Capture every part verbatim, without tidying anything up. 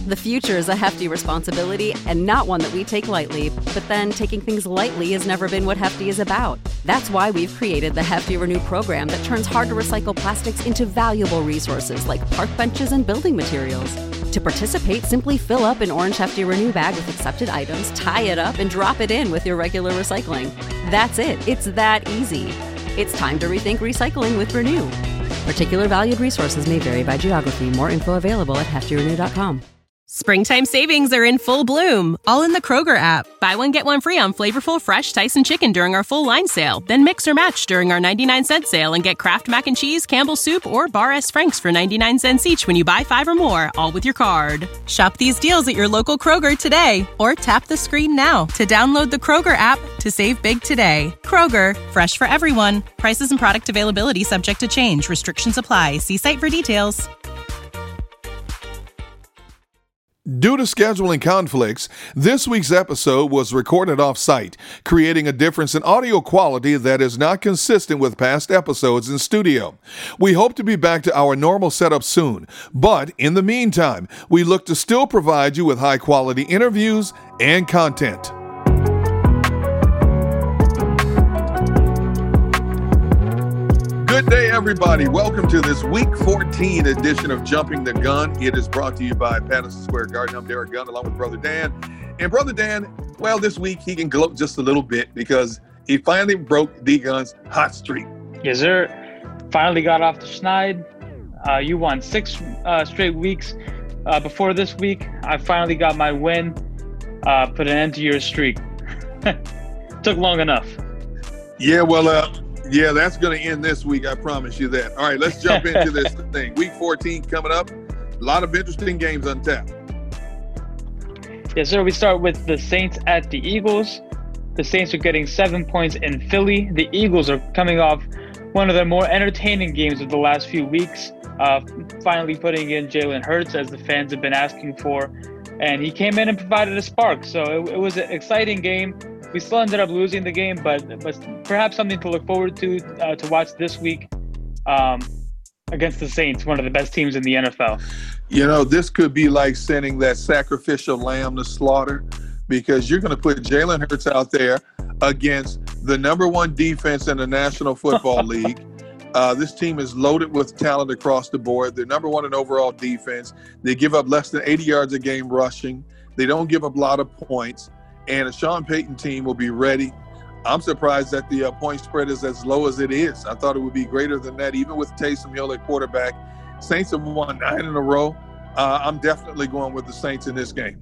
The future is a hefty responsibility and not one that we take lightly, but then taking things lightly has never been what Hefty is about. That's why we've created the Hefty Renew program that turns hard-to-recycle plastics into valuable resources like park benches and building materials. To participate, simply fill up an orange Hefty Renew bag with accepted items, tie it up, and drop it in with your regular recycling. That's it. It's that easy. It's time to rethink recycling with Renew. Particular valued resources may vary by geography. More info available at hefty renew dot com. Springtime savings are in full bloom, all in the Kroger app. Buy one, get one free on flavorful fresh Tyson chicken during our full line sale. Then mix or match during our ninety-nine cent sale and get Kraft Mac and Cheese, Campbell's Soup, or Bar S. Frank's for ninety-nine cents each when you buy five or more, all with your card. Shop these deals at your local Kroger today or tap the screen now to download the Kroger app to save big today. Kroger, fresh for everyone. Prices and product availability subject to change. Restrictions apply. See site for details. Due to scheduling conflicts, this week's episode was recorded off-site, creating a difference in audio quality that is not consistent with past episodes in studio. We hope to be back to our normal setup soon, but in the meantime, we look to still provide you with high-quality interviews and content. Good day, everybody. Welcome to this Week fourteen edition of Jumping the Gun. It is brought to you by Patterson Square Garden. I'm Derek Gunn, along with Brother Dan. And Brother Dan, well, this week he can gloat just a little bit because he finally broke D-Gun's hot streak. Yes, sir. Finally got off the schneid. Uh, you won six uh, straight weeks. Uh, before this week, I finally got my win. Uh, put an end to your streak. Took long enough. Yeah, well, uh, yeah, that's going to end this week. I promise you that. All right, let's jump into this thing. Week fourteen coming up. A lot of interesting games on tap. Yes, sir. We start with the Saints at the Eagles. The Saints are getting seven points in Philly. The Eagles are coming off one of their more entertaining games of the last few weeks, uh, finally putting in Jalen Hurts, as the fans have been asking for. And he came in and provided a spark. So it, it was an exciting game. We still ended up losing the game, but, but perhaps something to look forward to uh, to watch this week um, against the Saints, one of the best teams in the N F L. You know, this could be like sending that sacrificial lamb to slaughter, because you're going to put Jalen Hurts out there against the number one defense in the National Football League. Uh, this team is loaded with talent across the board. They're number one in overall defense. They give up less than eighty yards a game rushing. They don't give up a lot of points. And a Sean Payton team will be ready. I'm surprised that the uh, point spread is as low as it is. I thought it would be greater than that, even with Taysom Hill at quarterback. Saints have won nine in a row. Uh, I'm definitely going with the Saints in this game.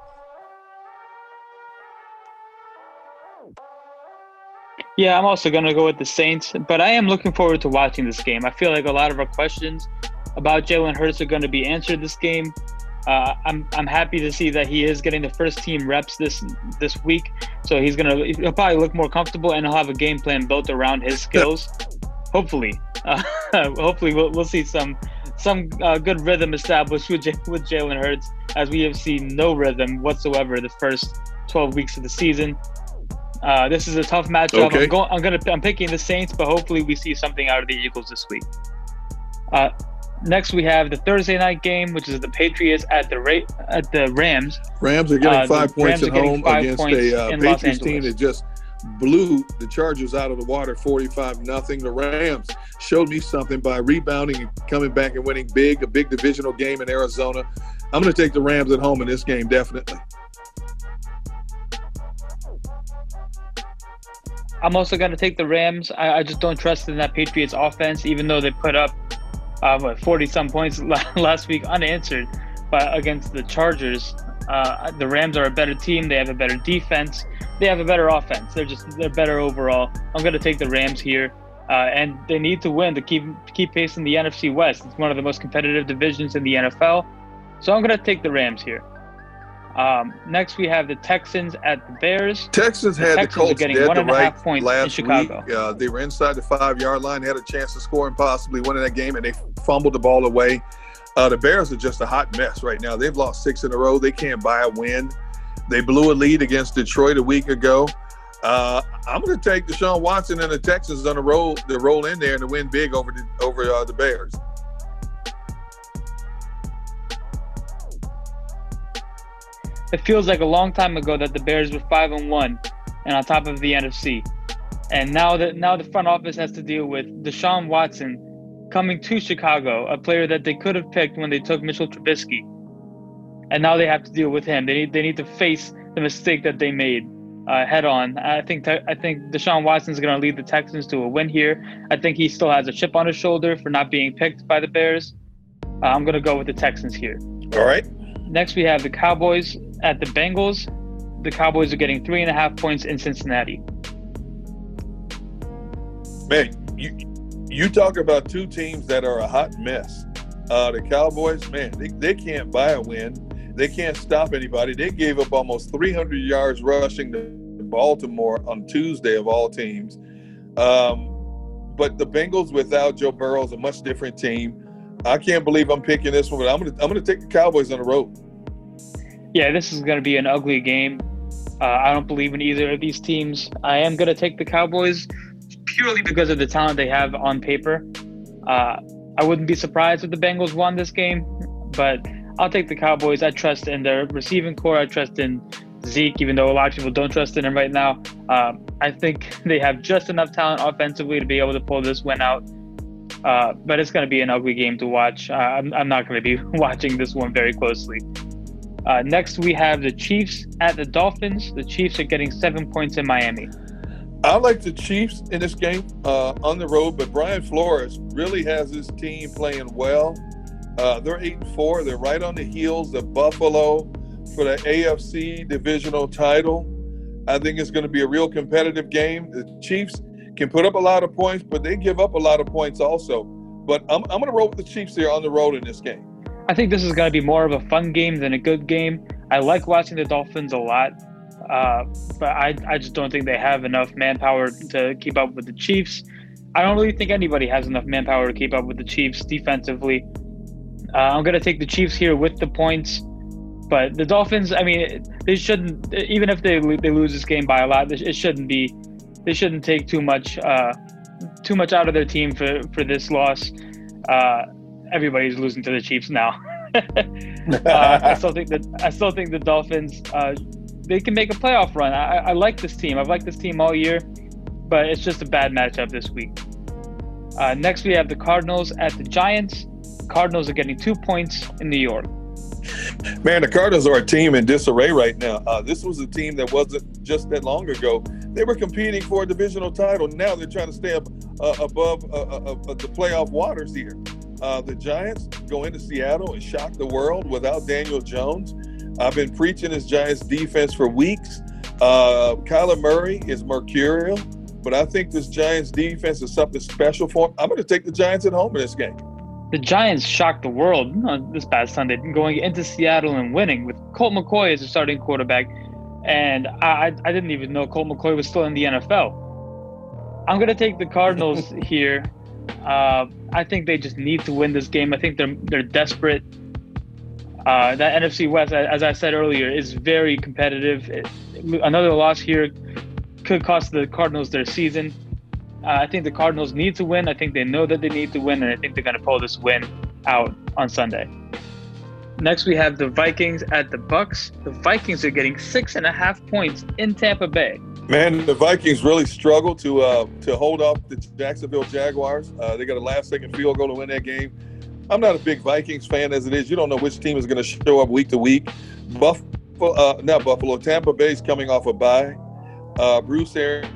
Yeah, I'm also going to go with the Saints, but I am looking forward to watching this game. I feel like a lot of our questions about Jalen Hurts are going to be answered this game. Uh, I'm I'm happy to see that he is getting the first team reps this this week, so he's gonna he'll probably look more comfortable and he'll have a game plan built around his skills. hopefully, uh, hopefully we'll we'll see some some uh, good rhythm established with J- with Jalen Hurts, as we have seen no rhythm whatsoever the first twelve weeks of the season. Uh, this is a tough matchup. Okay. I'm going I'm gonna I'm picking the Saints, but hopefully we see something out of the Eagles this week. Uh, Next, we have the Thursday night game, which is the Patriots at the Ra- at the Rams. Rams are getting uh, five points at home against a uh, Patriots team that just blew the Chargers out of the water forty-five nothing. The Rams showed me something by rebounding and coming back and winning big, a big divisional game in Arizona. I'm going to take the Rams at home in this game, definitely. I'm also going to take the Rams. I, I just don't trust in that Patriots offense, even though they put up Uh, what, forty-some points last week unanswered but against the Chargers. Uh, the Rams are a better team. They have a better defense. They have a better offense. They're just they're better overall. I'm going to take the Rams here, uh, and they need to win to keep keep pace in the N F C West. It's one of the most competitive divisions in the N F L, so I'm going to take the Rams here. Um, next, we have the Texans at the Bears. Texans the had Texans the Colts getting dead one to and a right half points last in Chicago. week. Uh, they were inside the five-yard line, had a chance to score and possibly winning that game, and they fumbled the ball away. Uh, the Bears are just a hot mess right now. They've lost six in a row. They can't buy a win. They blew a lead against Detroit a week ago. Uh, I'm going to take Deshaun Watson and the Texans on the roll to roll in there and to win big over the, over uh, the Bears. it feels like a long time ago that the Bears were five and one and on top of the N F C. And now that now the front office has to deal with Deshaun Watson coming to Chicago, a player that they could have picked when they took Mitchell Trubisky. And now they have to deal with him. They need they need to face the mistake that they made uh, head on. I think I think Deshaun Watson is going to lead the Texans to a win here. I think he still has a chip on his shoulder for not being picked by the Bears. Uh, I'm going to go with the Texans here. All right. Next, we have the Cowboys at the Bengals. The Cowboys are getting three and a half points in Cincinnati. Man, you you talk about two teams that are a hot mess. Uh, the Cowboys, man, they, they can't buy a win. They can't stop anybody. They gave up almost three hundred yards rushing to Baltimore on Tuesday of all teams. Um, but the Bengals without Joe Burrow is a much different team. I can't believe I'm picking this one, but I'm gonna I'm gonna take the Cowboys on the road. Yeah, this is gonna be an ugly game. Uh, I don't believe in either of these teams. I am gonna take the Cowboys purely because of the talent they have on paper. Uh, I wouldn't be surprised if the Bengals won this game, but I'll take the Cowboys. I trust in their receiving core. I trust in Zeke, even though a lot of people don't trust in him right now. Um, I think they have just enough talent offensively to be able to pull this win out. Uh, but it's going to be an ugly game to watch. Uh, I'm, I'm not going to be watching this one very closely. Uh, next, we have the Chiefs at the Dolphins. The Chiefs are getting seven points in Miami. I like the Chiefs in this game uh, on the road, but Brian Flores really has his team playing well. Uh, they're eight and four. They're right on the heels of Buffalo for the A F C divisional title. I think it's going to be a real competitive game. The Chiefs can put up a lot of points, but they give up a lot of points also. But I'm, I'm going to roll with the Chiefs here on the road in this game. I think this is going to be more of a fun game than a good game. I like watching the Dolphins a lot, uh, but I, I just don't think they have enough manpower to keep up with the Chiefs. I don't really think anybody has enough manpower to keep up with the Chiefs defensively. Uh, I'm going to take the Chiefs here with the points. But the Dolphins, I mean, they shouldn't, even if they they lose this game by a lot, it shouldn't be, they shouldn't take too much uh, too much out of their team for, for this loss. Uh, everybody's losing to the Chiefs now. uh, I still think that I still think the Dolphins, uh, they can make a playoff run. I, I like this team. I've liked this team all year, but it's just a bad matchup this week. Uh, next, we have the Cardinals at the Giants. Cardinals are getting two points in New York. Man, the Cardinals are a team in disarray right now. Uh, this was a team that wasn't just that long ago. They were competing for a divisional title. Now they're trying to stay up uh, above uh, uh, uh, the playoff waters here. Uh, the Giants go into Seattle and shock the world without Daniel Jones. I've been preaching this Giants defense for weeks. Uh, Kyler Murray is mercurial, but I think this Giants defense is something special for him. I'm going to take the Giants at home in this game. The Giants shocked the world on this past Sunday, going into Seattle and winning with Colt McCoy as a starting quarterback. And I, I didn't even know Colt McCoy was still in the N F L. I'm going to take the Cardinals here. Uh, I think they just need to win this game. I think they're they're desperate. Uh, that N F C West, as I said earlier, is very competitive. It, another loss here could cost the Cardinals their season. Uh, I think the Cardinals need to win. I think they know that they need to win, and I think they're going to pull this win out on Sunday. Next, we have the Vikings at the Bucks. The Vikings are getting six and a half points in Tampa Bay. Man, the Vikings really struggled to uh, to hold off the Jacksonville Jaguars. Uh, they got a last-second field goal to win that game. I'm not a big Vikings fan as it is. You don't know which team is going to show up week to week. Buffalo, uh, not Buffalo. Tampa Bay's coming off a bye. Uh, Bruce Arians.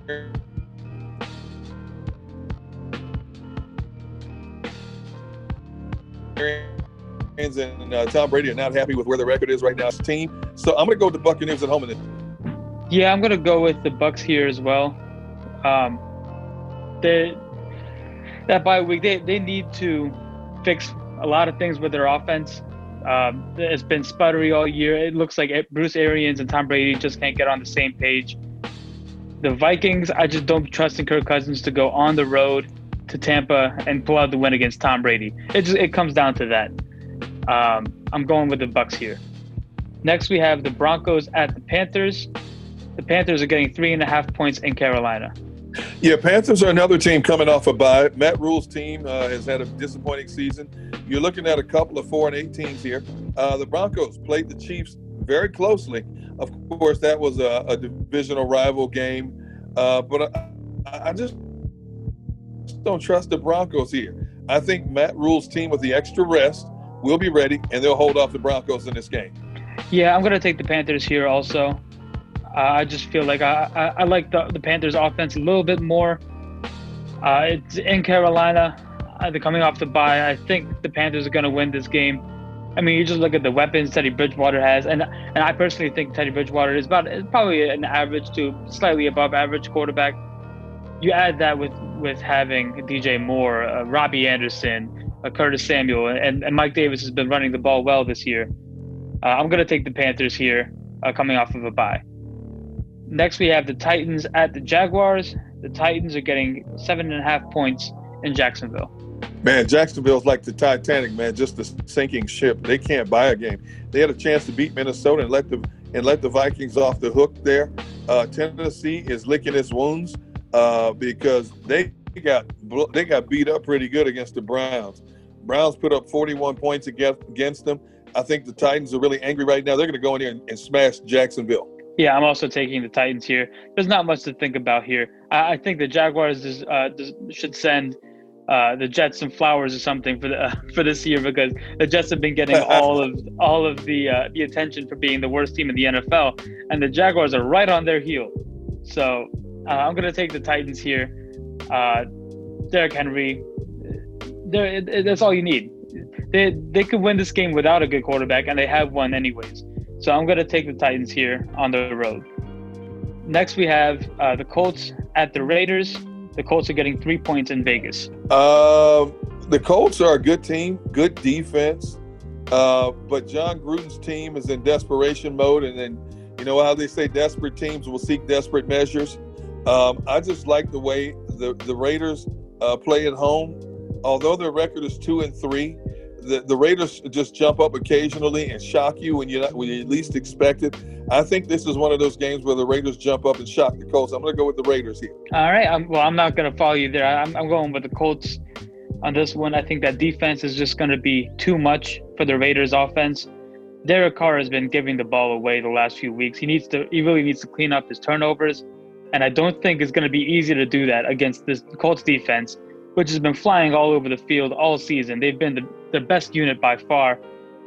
and uh, Tom Brady are not happy with where the record is right now as a team. So I'm going to go with the Buccaneers at home. In it. Yeah, I'm going to go with the Bucks here as well. Um, they, that bye week, they, they need to fix a lot of things with their offense. Um, it's been sputtery all year. It looks like Bruce Arians and Tom Brady just can't get on the same page. The Vikings, I just don't trust in Kirk Cousins to go on the road to Tampa and pull out the win against Tom Brady. It just it comes down to that. Um, I'm going with the Bucks here. Next, we have the Broncos at the Panthers. The Panthers are getting three and a half points in Carolina. Yeah, Panthers are another team coming off a bye. Matt Rule's team uh, has had a disappointing season. You're looking at a couple of four and eight teams here. Uh, the Broncos played the Chiefs very closely. Of course, that was a, a divisional rival game, uh, but I, I just don't trust the Broncos here. I think Matt Rule's team with the extra rest will be ready, and they'll hold off the Broncos in this game. Yeah, I'm going to take the Panthers here also. Uh, I just feel like I, I, I like the, the Panthers offense a little bit more. Uh, it's in Carolina. Uh, they're coming off the bye. I think the Panthers are going to win this game. I mean, you just look at the weapons Teddy Bridgewater has, and and I personally think Teddy Bridgewater is about is probably an average to slightly above average quarterback. You add that with, with having D J Moore, uh, Robbie Anderson, uh, Curtis Samuel, and, and Mike Davis has been running the ball well this year. Uh, I'm going to take the Panthers here, uh, coming off of a bye. Next, we have the Titans at the Jaguars. The Titans are getting seven and a half points in Jacksonville. Man, Jacksonville's like the Titanic, man, just a sinking ship. They can't buy a game. They had a chance to beat Minnesota and let the and let the Vikings off the hook there. Uh, Tennessee is licking its wounds uh, because they got they got beat up pretty good against the Browns. Browns put up forty-one points against them. I think the Titans are really angry right now. They're going to go in here and, and smash Jacksonville. Yeah, I'm also taking the Titans here. There's not much to think about here. I, I think the Jaguars is, uh, should send uh, the Jets some flowers or something for the uh, for this year, because the Jets have been getting all of all of the uh, the attention for being the worst team in the N F L, and the Jaguars are right on their heel. So uh, I'm going to take the Titans here. Uh, Derrick Henry, it, it, that's all you need. They they could win this game without a good quarterback, and they have won anyways. So I'm going to take the Titans here on the road. Next, we have uh, the Colts at the Raiders. The Colts are getting three points in Vegas. Uh, the Colts are a good team, good defense. Uh, but John Gruden's team is in desperation mode. And then, you know how they say desperate teams will seek desperate measures. Um, I just like the way the, the Raiders uh, play at home. Although their record is two and three, The, the Raiders just jump up occasionally and shock you when you when you least expect it. I think this is one of those games where the Raiders jump up and shock the Colts. I'm going to go with the Raiders here. All right. I'm, well, I'm not going to follow you there. I'm, I'm going with the Colts on this one. I think that defense is just going to be too much for the Raiders offense. Derek Carr has been giving the ball away the last few weeks. He needs to. He really needs to clean up his turnovers, and I don't think it's going to be easy to do that against this Colts defense, which has been flying all over the field all season. They've been the, the best unit by far.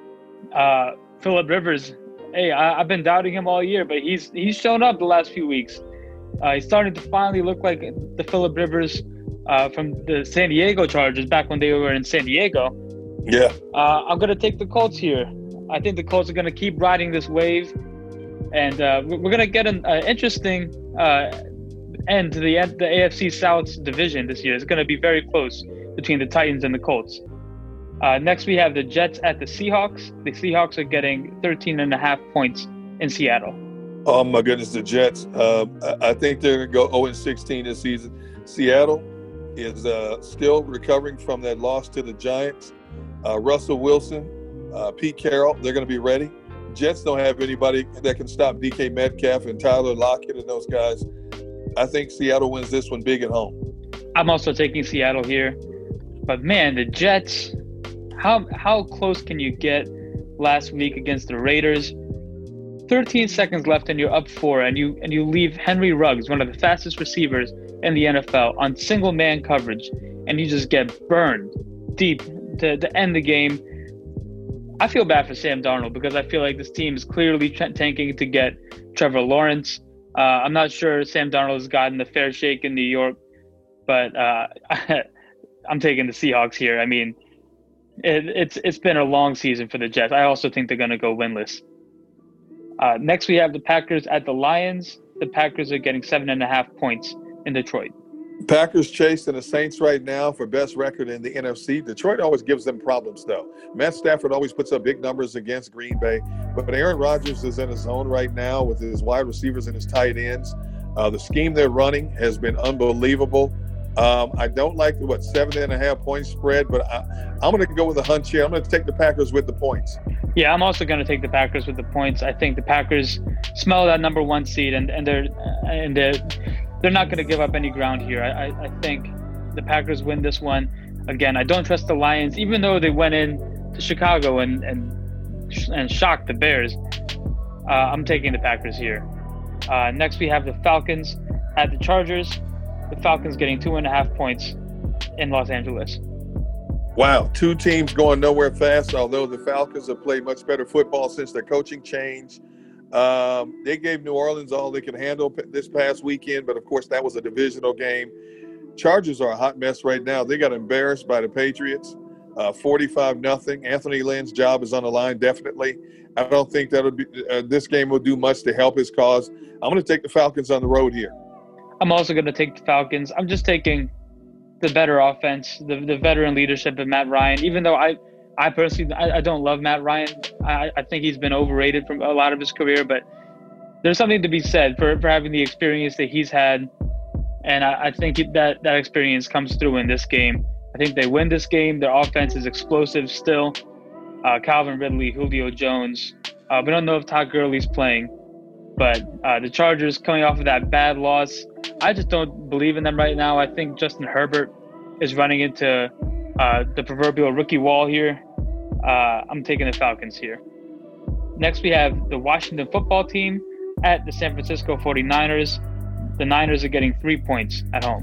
Uh, Phillip Rivers, hey, I, I've been doubting him all year, but he's he's shown up the last few weeks. Uh, he's starting to finally look like the Phillip Rivers uh, from the San Diego Chargers back when they were in San Diego. Yeah. Uh, I'm going to take the Colts here. I think the Colts are going to keep riding this wave, and uh, we're going to get an uh, interesting uh, end to the, the A F C South division this year. It's going to be very close between the Titans and the Colts. Uh, next, we have the Jets at the Seahawks. The Seahawks are getting thirteen and a half points in Seattle. Oh, my goodness, the Jets. Uh, I think they're going to go oh and sixteen this season. Seattle is uh, still recovering from that loss to the Giants. Uh, Russell Wilson, uh, Pete Carroll, they're going to be ready. Jets don't have anybody that can stop D K Metcalf and Tyler Lockett and those guys. I think Seattle wins this one big at home. I'm also taking Seattle here. But, man, the Jets, how how close can you get last week against the Raiders? thirteen seconds left and you're up four, and you and you leave Henry Ruggs, one of the fastest receivers in the N F L, on single-man coverage, and you just get burned deep to, to end the game. I feel bad for Sam Darnold because I feel like this team is clearly t- tanking to get Trevor Lawrence. Uh, I'm not sure Sam Darnold has gotten a fair shake in New York, but uh, I'm taking the Seahawks here. I mean, it, it's it's been a long season for the Jets. I also think they're going to go winless. Uh, next, we have the Packers at the Lions. The Packers are getting seven and a half points in Detroit. Packers chasing the Saints right now for best record in the N F C. Detroit always gives them problems, though. Matt Stafford always puts up big numbers against Green Bay, but Aaron Rodgers is in his zone right now with his wide receivers and his tight ends. Uh, the scheme they're running has been unbelievable. Um, I don't like the, what, seven and a half point spread, but I, I'm going to go with a hunch here. I'm going to take the Packers with the points. Yeah, I'm also going to take the Packers with the points. I think the Packers smell that number one seed, and, and they're and they're they're not going to give up any ground here. I, I, I think the Packers win this one. Again, I don't trust the Lions, even though they went in to Chicago and and and shocked the Bears. Uh, I'm taking the Packers here. Uh, next, we have the Falcons at the Chargers. The Falcons getting two and a half points in Los Angeles. Wow, two teams going nowhere fast, although the Falcons have played much better football since their coaching change. Um, they gave New Orleans all they could handle this past weekend, but, of course, that was a divisional game. Chargers are a hot mess right now. They got embarrassed by the Patriots, uh, forty-five nothing. Anthony Lynn's job is on the line, definitely. I don't think that'll be uh, this game will do much to help his cause. I'm going to take the Falcons on the road here. I'm also going to take the Falcons. I'm just taking the better offense, the the veteran leadership of Matt Ryan. Even though I, I personally, I, I don't love Matt Ryan. I, I think he's been overrated from a lot of his career. But there's something to be said for, for having the experience that he's had. And I, I think that that experience comes through in this game. I think they win this game. Their offense is explosive still. Uh, Calvin Ridley, Julio Jones. Uh, we don't know if Todd Gurley's playing. But uh, the Chargers coming off of that bad loss, I just don't believe in them right now. I think Justin Herbert is running into uh, the proverbial rookie wall here. Uh, I'm taking the Falcons here. Next, we have the Washington football team at the San Francisco forty-niners. The Niners are getting three points at home.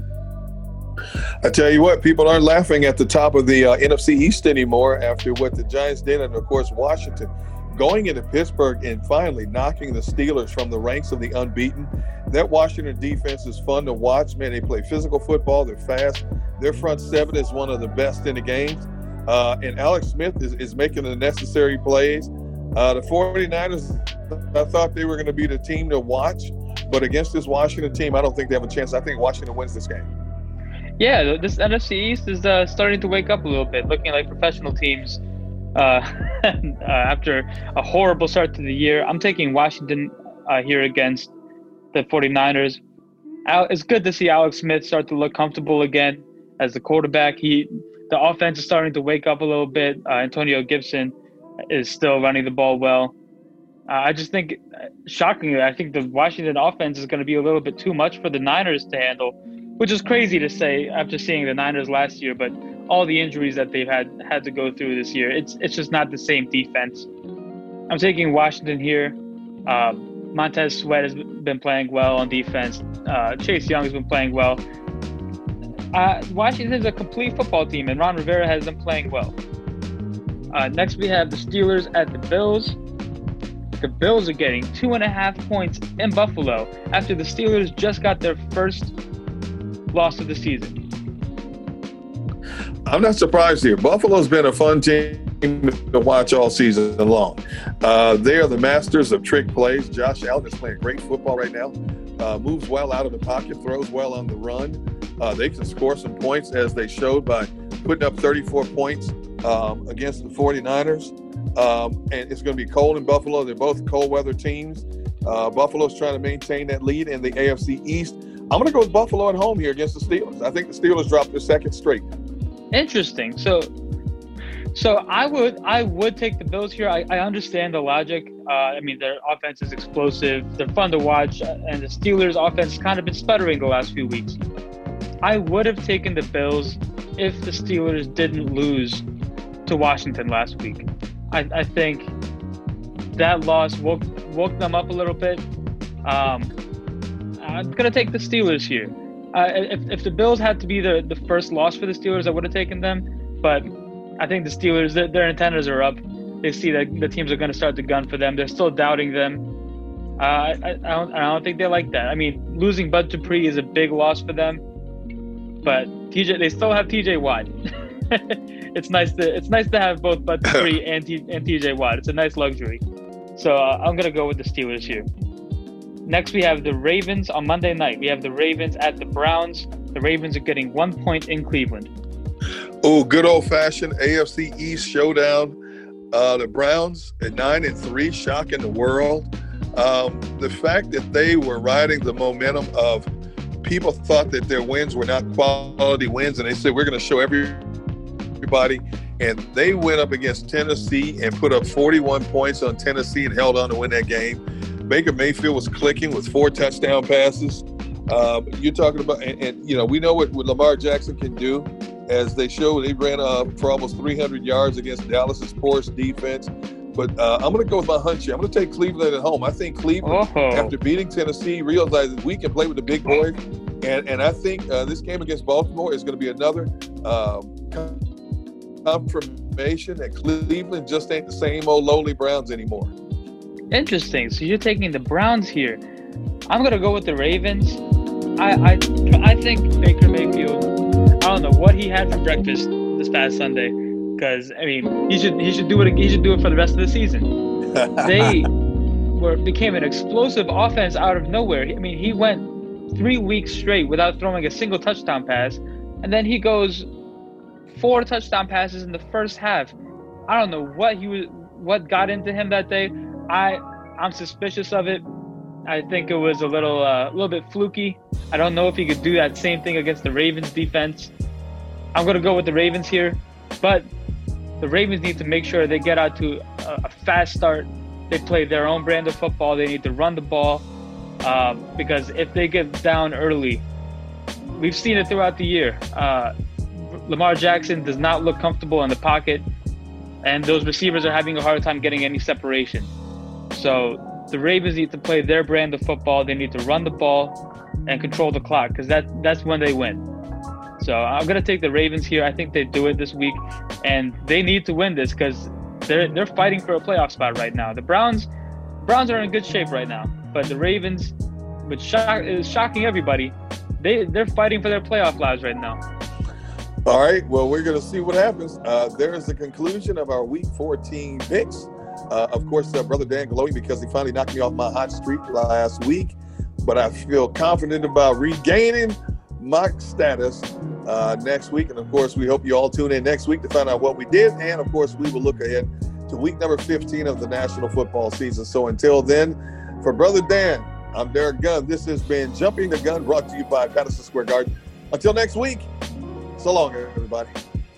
I tell you what, people aren't laughing at the top of the uh, N F C East anymore after what the Giants did, and, of course, Washington. Going into Pittsburgh and finally knocking the Steelers from the ranks of the unbeaten. That Washington defense is fun to watch. Man, they play physical football. They're fast. Their front seven is one of the best in the game. Uh, and Alex Smith is, is making the necessary plays. Uh, the forty-niners, I thought they were going to be the team to watch. But against this Washington team, I don't think they have a chance. I think Washington wins this game. Yeah, this N F C East is uh, starting to wake up a little bit, looking like professional teams. Uh, uh, after a horrible start to the year, I'm taking Washington uh, here against the forty-niners. Al- it's good to see Alex Smith start to look comfortable again as the quarterback. He, the offense is starting to wake up a little bit. Uh, Antonio Gibson is still running the ball well. Uh, I just think, shockingly, I think the Washington offense is going to be a little bit too much for the Niners to handle, which is crazy to say after seeing the Niners last year, but all the injuries that they've had had to go through this year, it's it's just not the same defense. I'm taking Washington here. Uh, Montez Sweat has been playing well on defense. Uh, Chase Young has been playing well. Uh, Washington's a complete football team, and Ron Rivera has them playing well. Uh, next, we have the Steelers at the Bills. The Bills are getting two and a half points in Buffalo after the Steelers just got their first loss of the season. I'm not surprised here. Buffalo's been a fun team to watch all season long. Uh, they are the masters of trick plays. Josh Allen is playing great football right now. Uh, moves well out of the pocket, throws well on the run. Uh, they can score some points, as they showed by putting up thirty-four points um, against the forty-niners. Um, and it's going to be cold in Buffalo. They're both cold weather teams. Uh, Buffalo's trying to maintain that lead in the A F C East. I'm going to go with Buffalo at home here against the Steelers. I think the Steelers dropped their second straight. Interesting. So, so I would I would take the Bills here. I, I understand the logic. Uh, I mean, their offense is explosive. They're fun to watch, and the Steelers' offense has kind of been sputtering the last few weeks. I would have taken the Bills if the Steelers didn't lose to Washington last week. I, I think that loss woke woke them up a little bit. Um, I'm gonna take the Steelers here. Uh, if, if the Bills had to be the, the first loss for the Steelers, I would have taken them. But I think the Steelers, their, their antennas are up. They see that the teams are going to start to gun for them. They're still doubting them. Uh, I, I, don't, I don't think they like that. I mean, losing Bud Dupree is a big loss for them. But T J, they still have T J Watt. it's nice to it's nice to have both Bud Dupree and, T, and T J Watt. It's a nice luxury. So uh, I'm going to go with the Steelers here. Next, we have the Ravens on Monday night. We have the Ravens at the Browns. The Ravens are getting one point in Cleveland. Oh, good old-fashioned A F C East showdown. Uh, the Browns at nine and three, shocking the world. Um, the fact that they were riding the momentum of people thought that their wins were not quality wins, and they said, we're going to show every, everybody. And they went up against Tennessee and put up forty-one points on Tennessee and held on to win that game. Baker Mayfield was clicking with four touchdown passes. Um, you're talking about, and, and you know, we know what, what Lamar Jackson can do. As they showed, they ran uh, for almost three hundred yards against Dallas's poorest defense. but uh, I'm going to go with my hunch here. I'm going to take Cleveland at home. I think Cleveland, oh. after beating Tennessee, realizes we can play with the big boys. And, and I think uh, this game against Baltimore is going to be another um, confirmation that Cleveland just ain't the same old lowly Browns anymore. Interesting. So you're taking the Browns here. I'm going to go with the Ravens. I, I I think Baker Mayfield, I don't know what he had for breakfast this past Sunday, because I mean he should he should do it he should do it for the rest of the season. They were became an explosive offense out of nowhere. I mean he went three weeks straight without throwing a single touchdown pass, and then he goes four touchdown passes in the first half. I don't know what he was what got into him that day. I I'm suspicious of it. I think it was a little uh, a little bit fluky. I don't know if he could do that same thing against the Ravens defense. I'm going to go with the Ravens here, but the Ravens need to make sure they get out to a, a fast start. They play their own brand of football. They need to run the ball uh, because if they get down early, we've seen it throughout the year. Uh, Lamar Jackson does not look comfortable in the pocket, and those receivers are having a hard time getting any separation. So the Ravens need to play their brand of football. They need to run the ball and control the clock, because that, that's when they win. So I'm going to take the Ravens here. I think they do it this week, and they need to win this because they're they're fighting for a playoff spot right now. The Browns Browns are in good shape right now, but the Ravens, which shock, is shocking everybody, they, they're fighting for their playoff lives right now. All right, well, we're going to see what happens. Uh, there is the conclusion of our Week fourteen picks. Uh, of course, uh, Brother Dan glowing because he finally knocked me off my hot streak last week. But I feel confident about regaining my status uh, next week. And, of course, we hope you all tune in next week to find out what we did. And, of course, we will look ahead to week number fifteen of the National Football season. So until then, for Brother Dan, I'm Derek Gunn. This has been Jumping the Gun, brought to you by Patterson Square Garden. Until next week, so long, everybody.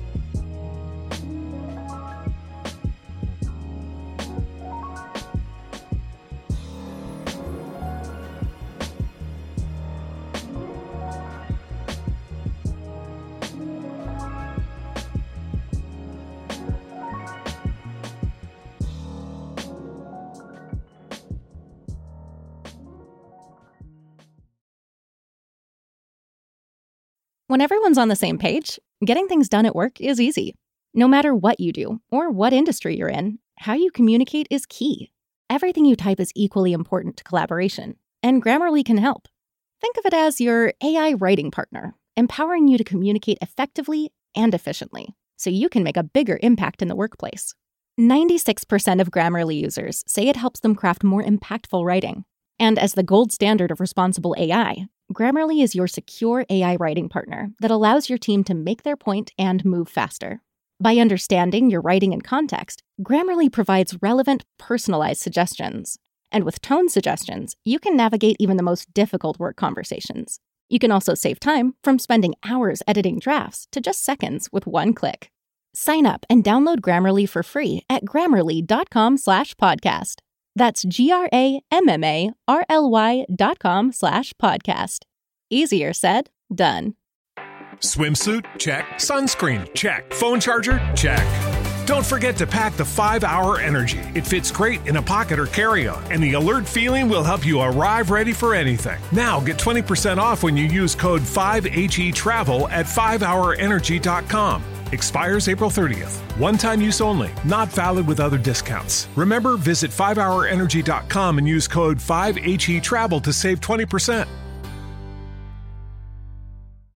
When everyone's on the same page, getting things done at work is easy. No matter what you do or what industry you're in, how you communicate is key. Everything you type is equally important to collaboration, and Grammarly can help. Think of it as your A I writing partner, empowering you to communicate effectively and efficiently, so you can make a bigger impact in the workplace. ninety-six percent of Grammarly users say it helps them craft more impactful writing. And as the gold standard of responsible A I, Grammarly is your secure A I writing partner that allows your team to make their point and move faster. By understanding your writing and context, Grammarly provides relevant, personalized suggestions. And with tone suggestions, you can navigate even the most difficult work conversations. You can also save time from spending hours editing drafts to just seconds with one click. Sign up and download Grammarly for free at grammarly.com slash podcast. That's G-R-A-M-M-A-R-L-Y dot com slash podcast. Easier said, done. Swimsuit? Check. Sunscreen? Check. Phone charger? Check. Don't forget to pack the five hour Energy. It fits great in a pocket or carry-on, and the alert feeling will help you arrive ready for anything. Now get twenty percent off when you use code five H E travel at five hour energy dot com. Expires April thirtieth. One-time use only. Not valid with other discounts. Remember, visit five hour energy dot com and use code five H E travel to save twenty percent.